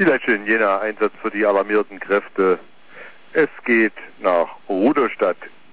Die letzte in Jena, Einsatz für die alarmierten Kräfte. Es geht nach Rudolstadt.